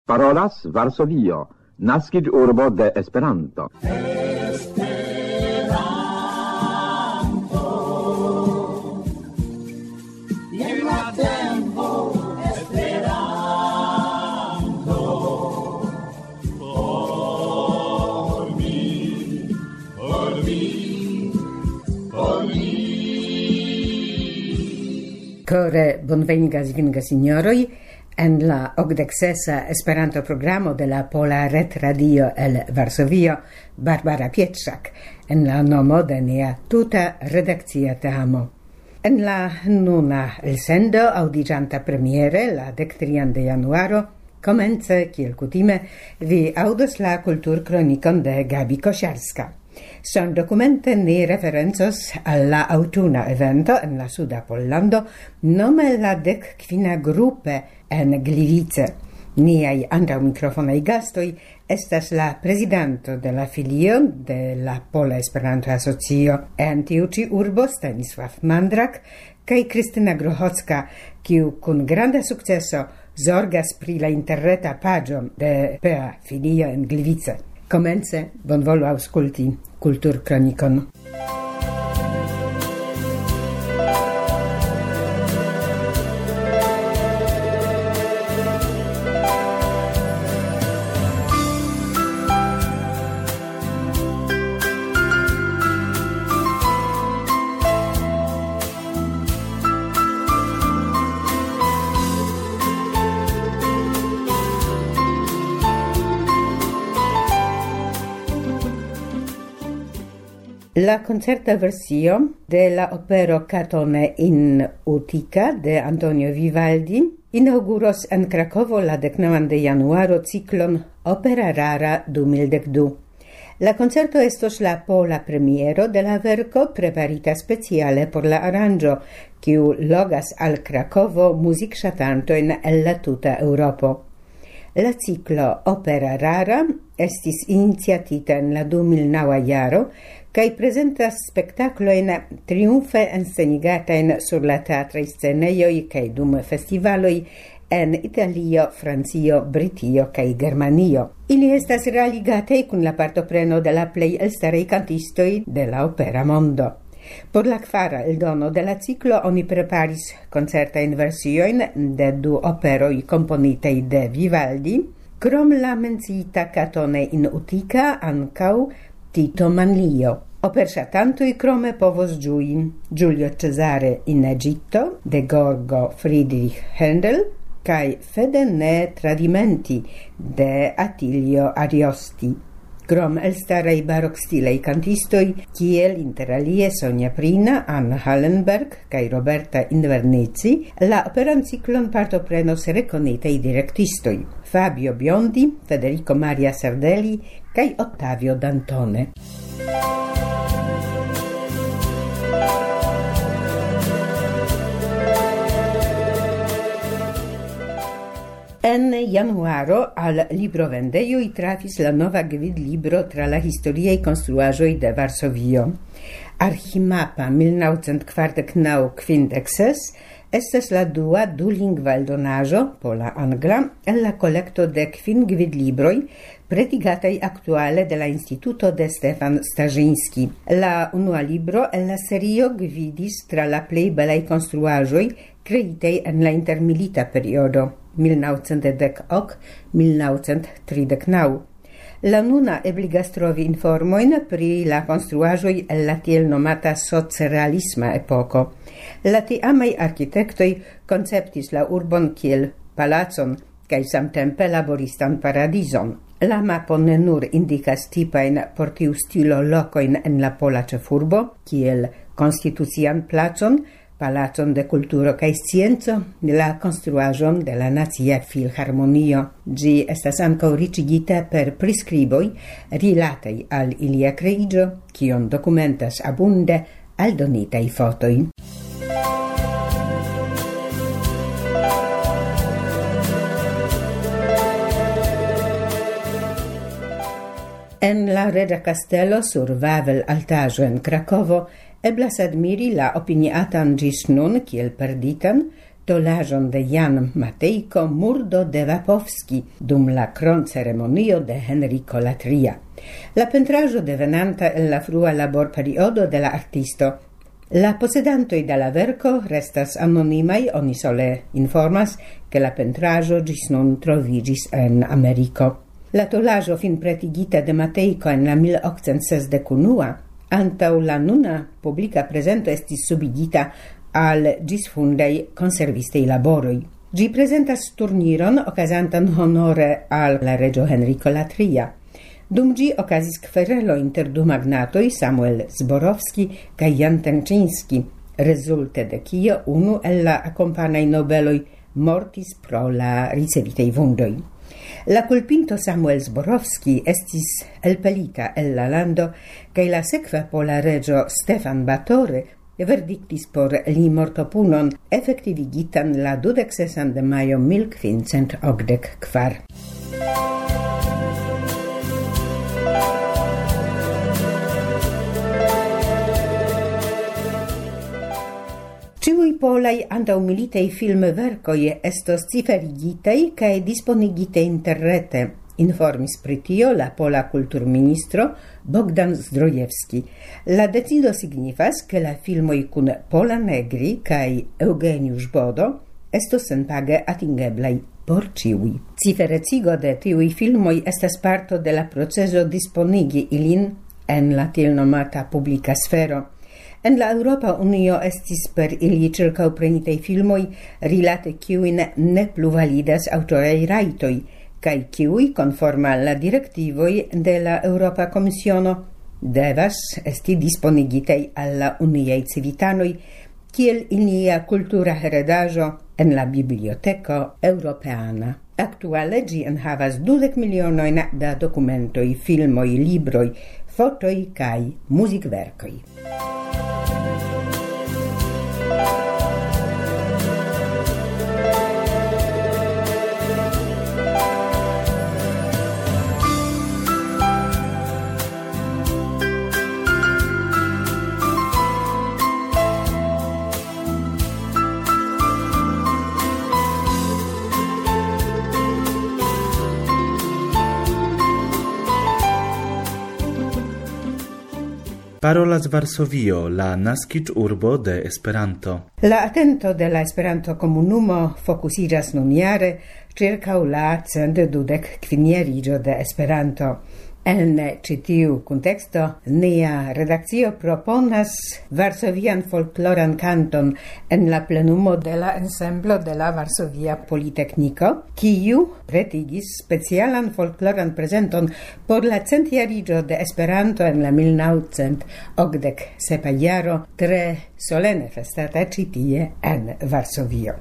Parolas Varsovio, naskiĝurbo de Esperanto. Core bonvenigas vinga signoroi en la 86 Esperanto programo de la Pola Ret Radio el Varsovio, Barbara Pietrzak, en la nomo de nia tuta redakcia teamo. En la nuna elsendo audiĝanta premiere la 13 de januaro, komence kiel kutime vi aŭdos la kulturkronikon de Gabi Kosiarska. Son documente ni referencos alla autuna evento en la suda Pollando, nome la 15 gruppe en Gliwice. Niai antau microfonai gastoi estas la presidento de la filio de la Pola Esperanto Asocio en tiu ĉi urbo Stanisław Mandrak kaj Krystyna Grochocka, kiu kun granda sukceso zorgas pri la interreta paĝo de PA filio en Gliwice. Komence bonvolu aŭskulti kulturkronikon. La concerta versio de la opero Catone in Utica de Antonio Vivaldi inauguros en Krakovo la 19 de januaro ciclon Opera Rara 2012. La concerto estos la pola premiero de la verco preparita speciale por la aranĝo, kiu logas al Krakovo muzikŝatantojn el la tuta Eŭropo. La ciclo Opera Rara estis iniciatita en la 2009 jaro kaj prezentas spektaklojn triumfe enscenigatajn sur la teatraj scenejoj kaj dum festivaloj en Italio, Francio, Britio kaj Germanio. Ili estas realigataj kun la partopreno de la plej elstaraj kantistoj de la opera mondo. Por la kvara eldono de la ciclo oni preparis koncertajn versiojn de 2 operoj komponitaj de Vivaldi, krom la menciita Catone in Utica ankaŭ Tito Manlio. Operŝatantoj krome povos ĝui Giulio Cesare in Egitto de Gorgo Friedrich Händel kaj Fede ne tradimenti de Attilio Ariosti. Krom elstaraj barokstilaj kantistoj, kiel interalie Sonja Prina, Anna Hallenberg kaj Roberta Invernizzi, la operan ciklon partoprenos rekonitaj direktistoj Fabio Biondi, Federico Maria Sardelli kaj Ottavio Dantone. En januaro al librovendejoj trafis la nova gvidlibro tra la historiaj konstruaĵoj de Varsovio. Archimapa 1949 estas la dua dulingva eldonaĵo pola-angla el la kolekto de 5 gvidlibroj pretigataj aktuale de la Instituto de Stefan Starzyński. La unua libro el la serio gvidis tra la plej belaj konstruaĵoj kreitaj en la intermilita periodo 1910-1939. La nuna ebligas trovi informojn pri la konstruaĵoj el la tiel nomata socrealisma epoko. La tiamaj arkitektoj konceptis la urbon kiel palacon kaj samtempe laboristan paradizon. La mapo ne nur indikas tipajn por tiu stilo lokojn en la pola ĉefurbo, kiel Konstitucian placon, Palacon de Kulturo kaj Scienco, la konstruaĵon de la Nacia Filharmonio. Ĝi estas ankaŭ riĉigita per priskriboj rilataj al ilia kreiĝo, kion dokumentas abunde aldonitaj fotoj. En la Reda Castello sur Wawel altaĵo en Krakovo eblas admiri la opiniatan ĝis nun kiel perditan stolaĵon de Jan Matejko Murdo de Vapowski dum la kronceremonio de Henriko la Tria. La pentraĵo devenanta el la frua laborperiodo de la artisto. La posedantoj de la verko restas anonimaj, oni sole informas, ke la pentraĵo ĝis nun troviĝis en Ameriko. La tolaĵo finpretigita de Matejko en la 1861 antaŭ la nuna publika prezento estis subigita al ĝisfundaj konservistej laboroj. Ĝi prezentas turniron okazantan honore al la reĝo Henriko la Tria. Dum ĝi okazis kverelo inter du magnatoj Samuel Zborowski kaj Jan Tenczyński, rezulte de kio unu el la akompanaj nobeloj mortis pro la ricevitaj vundoj. La culpinto Samuel Zborowski estis elpelita el la lando kaj la sekva pola reĝo Stefan Batore verdiktis por li mortopunon efektivigitan la 26 de majo 1584. Ĉiuj polaj antaŭmilitaj filmverkoj estos ciferigitaj kaj disponigitaj interrete, informis pri tio la pola kulturministro Bogdan Zdrojewski. La decido signifas, ke la filmoj kun Pola Negri kaj Eugeniusz Bodo estos senpage atingeblaj por ĉiuj. Ciferecigo de tiuj filmoj estas parto de la procezo disponigi ilin en la tiel nomata publika sfero. En la Europa Unio estis per ili ĉirkaŭprenitaj filmoj rilate kiujn ne plu validas aŭtoraj rajtoj, kaj kiuj konforme al la direktivoj de la Eŭropa Komisiono devas esti disponigitaj al la uniaj civitanoj kiel ilia kultura heredaĵo en la Biblioteko Europeana. Aktuale ĝi enhavas 20 milionojn da dokumentoj, filmoj, libroj, fotoj kaj muzikverkoj. Parolas Varsovio, la naskiĝurbo de Esperanto. La atento de la Esperanto-komunumo fokusiĝas nunjare ĉirkaŭ la 125-jariĝo de Esperanto. En ĉi tiu kunteksto nia redakcio proponas varsovian folkloran kanton en la plenumo de la ensemblo de la Varsovia Politekniko, kiu pretigis specialan folkloran prezenton por la 100-jariĝo de Esperanto en la 1987 jaro, tre solene festata ĉi tie en Varsovio.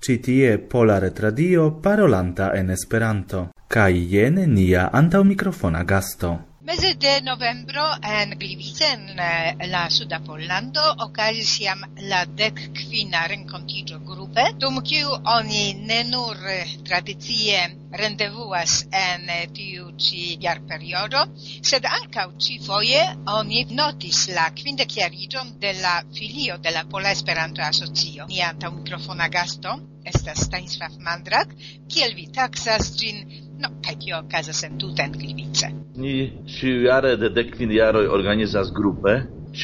Ci tie Pola Retradio parolanta en Esperanto. Kaj jen nia antaŭmikrofona gasto. Meze de novembro en Gliwice, en la suda Pollando, okazis jam la 15. renkontiĝo grupe, dum kiu oni ne nur tradicie rendevuas en tiu ĉi jarperiodo, sed ankaŭ ĉifoje oni notis la 50-jariĝon de la filio de la Pola Esperanto-Asocio. Nia antaŭmikrofona gasto estas Stanisław Mandrak, kiel vi taksas ĝin, kaj tio okazas entute en Gliwice. Ni ĉiujare de 15 jaroj organizas grupe,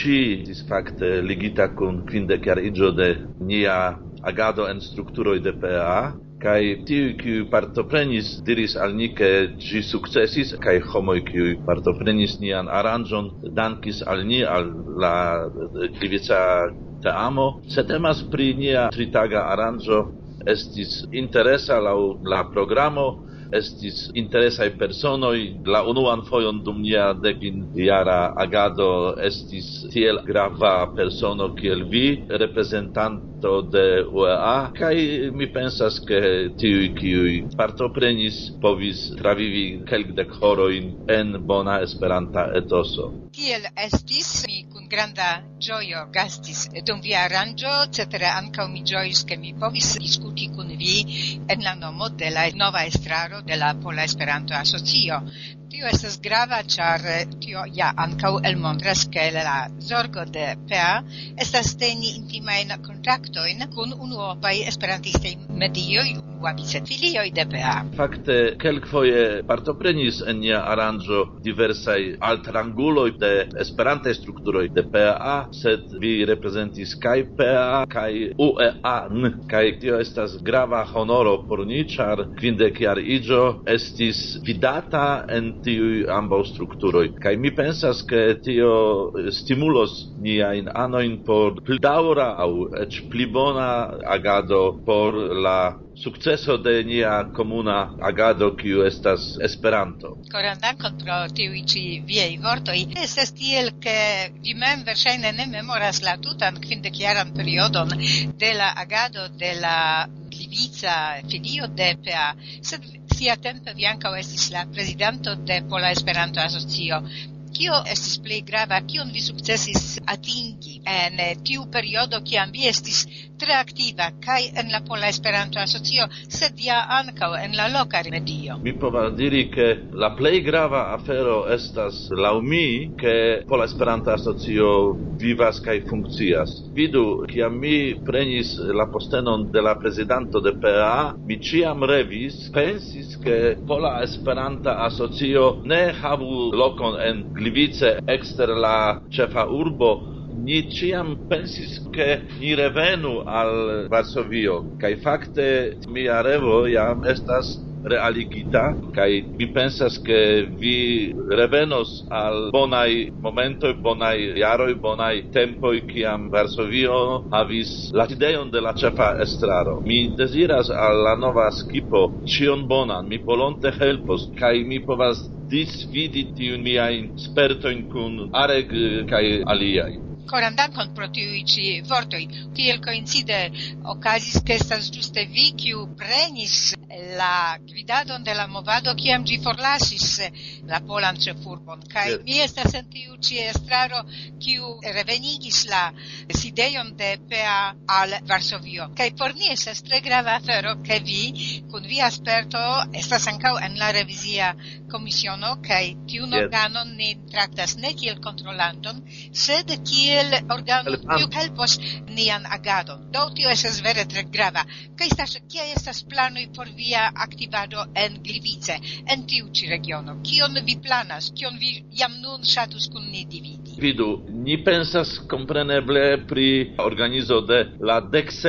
ĝi fakte ligita kun 50-jariĝo de nia agado en strukturoj de PA, kaj tiuj, kiuj partoprenis, diris al ni, ke ĝi sukcesis, kaj homoj, kiuj partoprenis nian aranĝon, dankis al ni, al la Gliwica teamo. Se temas pri nia tritaga aranĝo, estis interesa laŭ la programo, estis interesaj personoj. La unuan fojon dum nia 15-jara agado estis tiel grava persono kiel vi, reprezentanto de UEA, kaj mi pensas, ke tiuj, kiuj partoprenis, povis travivi kelkdek horojn en bona Esperanta etoso. Kiel estis, mi kun granda ĝojo gastis dum via aranĝo, cetere ankaŭ mi ĝojis, ke mi povis diskuti kun vi en la nomo de la nova estraro de la Pola Esperanto-Asocio. Tio estas grava, ĉar tio ja ankaŭ elmontras, ke la zorgo de PA estas teni intimajn kontaktojn kun unuopaj esperantistaj medioj, unuavice filioj de PA. Fakte, kelkfoje partoprenis en nia aranĝo diversaj altranguloj de esperantaj strukturoj de PA, sed vi reprezentis kaj PA kaj UEA-n, kaj tio estas grava honoro por ni, ĉar 50-jariĝo estis vidata en tiuj ambaŭ strukturoj. Kaj mi pensas, ke tio stimulos niajn anojn por pli daŭra aŭ eĉ pli bona agado por la sukceso de nia komuna agado, kiu estas Esperanto. Koran dankon pro tiuj ĉi viaj vortoj. Estas tiel, ke vi mem verŝajne ne memoras la tutan 50-jaran periodon de la agado de la Gliwica filio de PA, sed siatempe vi ankaŭ estis la prezidanto de Pola Esperanto-Asocio. Kio estis plej grava, kion vi sukcesis atingi en tiu periodo, kiam vi estis tre aktiva kaj en la Pola Esperanto-Asocio, sed ja ankaŭ en la loka medio? Mi povas diri, ke la plej grava afero estas laŭ mi, ke Pola Esperanto-Asocio vivas kaj funkcias. Vidu, kiam mi prenis la postenon de la prezidanto de PA, mi ĉiam revis, pensis, ke Pola Esperanto-Asocio ne havu lokon en Gliwice ekster la ĉefa urbo. Ni ĉiam pensis, ke ni revenu al Varsovio, kaj fakte mia revo jam estas realigita, kaj mi pensas, ke vi revenos al bonaj momentoj, bonaj jaroj, bonaj tempoj, kiam Varsovio havis la ideon de la ĉefa estraro. Mi deziras al la nova skipo ĉion bonan, mi volonte helpos, kaj mi povas disvidi tiujn miajn spertojn kun Arek kaj aliaj. Koran dankon pro tiuj ĉi vortoj. Tiel koincide okazis, ke estas ĝuste vi, kiu prenis la gvidadon de la movado, kiam ĝi forlasis la polan ĉefurbon. Kaj mi estas en tiu ĉi estraro, kiu revenigis la sidejon de PA al Varsovio. Kaj por ni estas tre grava afero, ke vi, kun via sperto, estas ankaŭ en la revizia komisiono, kaj tiun organon ni traktas ne kiel kontrolanton, sed kiel organo kiu helpos nian agadon. Do tio estas vere tre grava. Kaj kia estas planoj por via aktivado en Gliwice, en tiu ĉi regiono? Kion vi planas? Kion vi jam nun ŝatus kun ni dividi? Vidu, ni pensas kompreneble pri organizo de la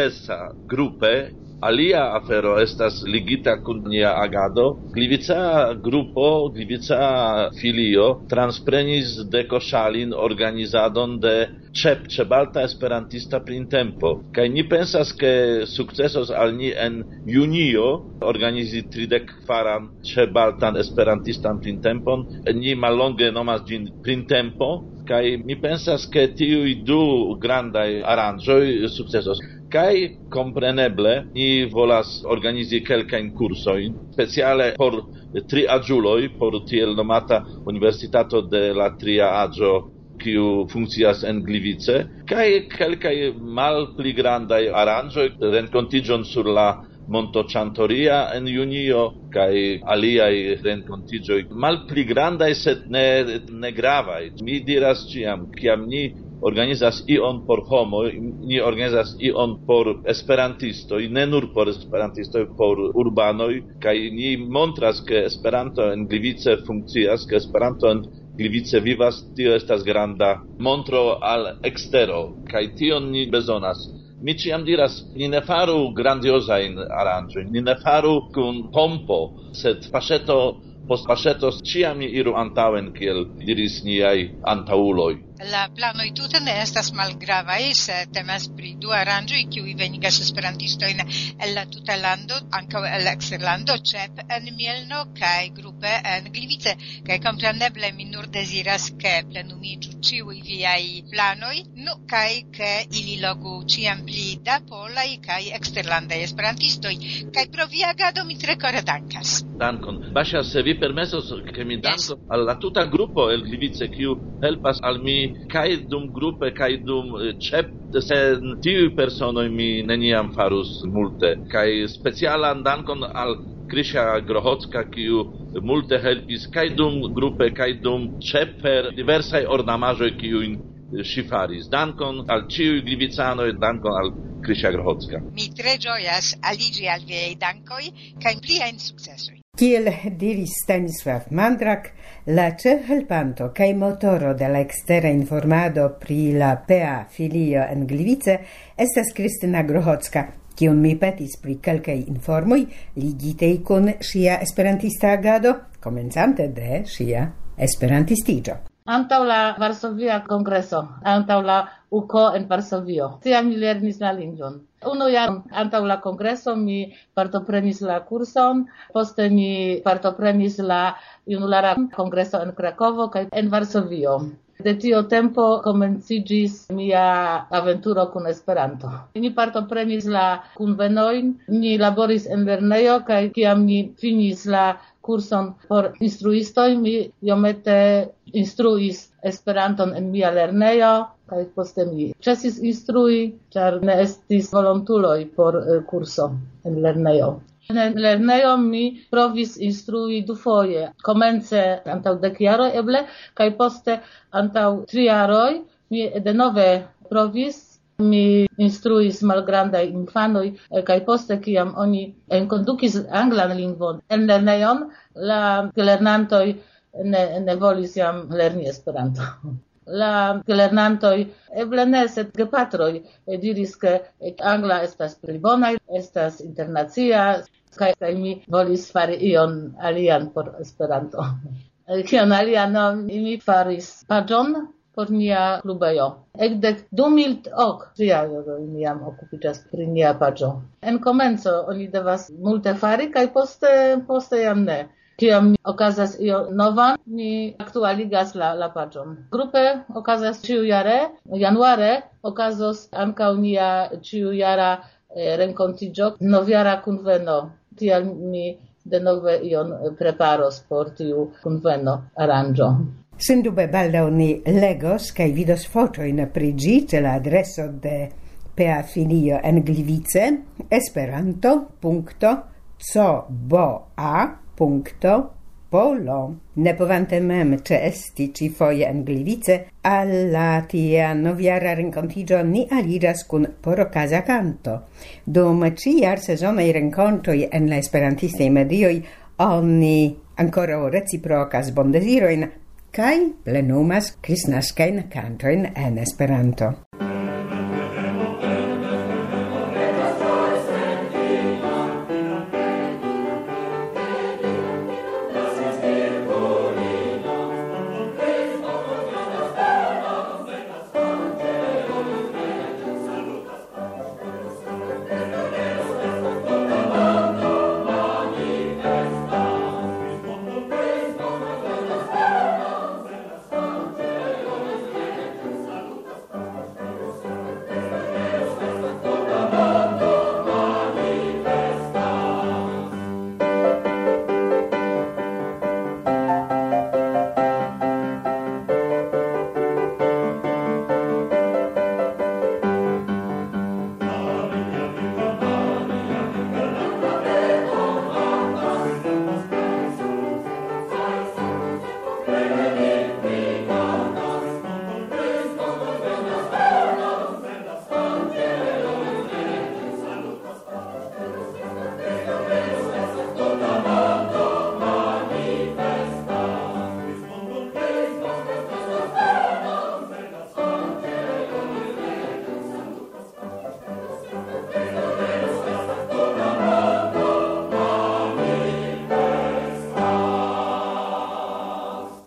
16. grupe. Alia afero estas ligita kun nia agado. Gliwica grupo, Gliwica filio transprenis de Koszalin organizadon de Ĉebalta Esperantista Printempo. Kaj ni pensas, ke sukcesos al ni en junio organizi 34. Ĉebaltan Esperantistan Printempon. Ni mallonge nomas ĝin Printempo. Kaj mi pensas, ke tiuj du grandaj aranĝoj sukcesos. Kai compreneble ni volas organizi kelkajn kursojn speciale por triaĝuloj, por tiel nomata Universitato de la Tria Aĝo, kiu funkcias en Gliwice, kaj kelkaj malpli grandaj aranĝoj, renkontiĝon sur la Monto Chantoria en junio, kaj aliaj renkontiĝoj malpli grandaj, sed ne gravaj. Mi diras ĉiam, kiam ni organizas ion por homo, ni organizas ion por esperantistoj, ne nur por esperantistoj, por urbanoj, kaj ni montras, ke Esperanto en Gliwice funkcias, ke Esperanto en Gliwice vivas, tio estas granda montro al ekstero, kaj tion ni bezonas. Mi ĉiam diras, ni ne faru grandiozajn aranĝojn, ni ne faru kun pompo, sed paŝeto post paŝeto ĉiam ni iru antaŭen, kiel diris niaj antaŭuloj. La planoj tute ne estas malgravaj, se temas pri du aranĝoj, kiuj venigas esperantistojn el la tuta lando, ankaŭ el eksterlando, ĉefe en Mielno kaj grupe en Gliwice. Kaj kompreneble mi nur deziras, ke plenumiĝu ĉiuj viaj planoj, kaj ke ili logu ĉiam pli da polaj kaj eksterlandaj esperantistoj. Kaj pro via agado mi tre kore dankas. Dankon. Basia, se vi permesos, ke mi danko al la tuta grupo el Gliwice, kiu helpas al mi kaj dum grupe, kaj dum sen tiuj personoj mi neniam farus multe. Kaj specialan dankon al Krysia Grochocka, kiu multe helpis kaj dum grupe, kaj dum per diversaj ornamaĵoj, kiujn ŝi faris. Dankon al ĉiuj gliwicanoj, dankon al Krysia Grochocka. Mi tre ĝojas aliĝi al viaj dankoj kaj pliajn sukcesoj. Kiel diris Stanisław Mandrak, la ĉefhelpanto kaj motoro de la ekstera informado pri la PA filio en Gliwice estas Krystyna Grochocka, kiun mi petis pri kelkaj informoj ligitej kun ŝia esperantista agado, komencante de ŝia esperantistiĝo. Antaŭ la Varsovia Kongreso, antaŭ la UKO en Varsovio, tiam mi lernis la lingvon. Unu jaron antaŭ la kongreso mi partoprenis la kurson, poste mi partoprenis la junulara kongreso en Krakovo kaj en Varsovio. De tio tempo komenciĝis mia aventuro kun Esperanto. Ni partoprenis la kunvenojn, ni laboris en lernejo kaj kiam mi finis la kurson por instruistoj, mi iomete instruis Esperanton en mia lernejo, kaj poste mi ĉesis instrui, ĉar ne estis volontuloj por kurso en lernejo. En lernejo mi provis instrui dufoje, komence antaŭ 10 jaroj eble, kaj poste antaŭ 3 jaroj mi denove provis. Mi instruis malgrandaj infanoj, kaj poste, kiam oni enkondukis anglan lingvon en lernejon, la lernantoj ne volis jam lerni Esperanto. La lernantoj, eble ne, sed gepatroj diris, ke angla estas pli bona, estas internacia, kaj mi volis fari ion alian por Esperanto. Kion alian, mi faris paĝon por nia klubejo. Ekde 2003 jaroj mi jam okupiĝas pri nia paĝo. En komenco oni devas multe fari, kaj poste jam ne. Kiam okazas io novan, ni aktualigas la paĝon. Grupe okazas ĉiujare, januare okazos ankaŭ nia ĉiujara renkontiĝo, novjara kunveno. Tial mi denove ion preparos por tiu kunveno aranĝo. Sendube baldaŭ ni legos kaj vidos fotojn pri ĝi ĉe la adreso de PA filio en Gliwice esperanto.coboa.polo. Ne povante mem ĉeesti ĉifoje en Gliwice, al la tia novjara renkontiĝo ni aliĝas kun porokaza kanto. Dum ĉijarsezonaj renkontoj en la esperantistaj medioj oni ankoraŭ reciprokas bondezirojn kaj plenumas kristnaskajn kantojn en Esperanto.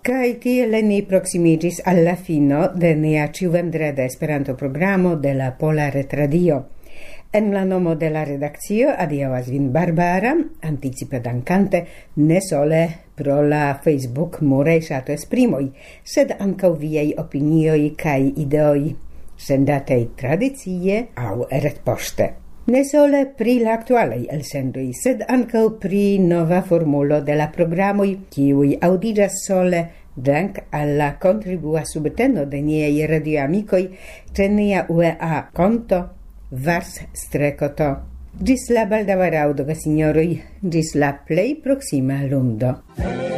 Kai tiele ni proximigis alla fino de nia ciuvendreda Esperanto programo de la Pola Retradio. En la nomo de la redakcio adiaŭas vin Barbara, anticipe dankante ne sole pro la Facebook muraj ŝatoesprimoj, sed ankaŭ viaj opinioj kaj ideoj, sendataj tradicie aŭ retpoŝte. Ne sole pri la aktualaj elsendoj, sed ankaŭ pri nova formulo de la programoj, kiuj aŭdiĝas sole dank alla contribua subteno de niaj radioamikoj ĉe nia UEA konto Vars-Strekoto. Gis la baldaŭa raŭdo, signoroj, gis la plej proksima lundo.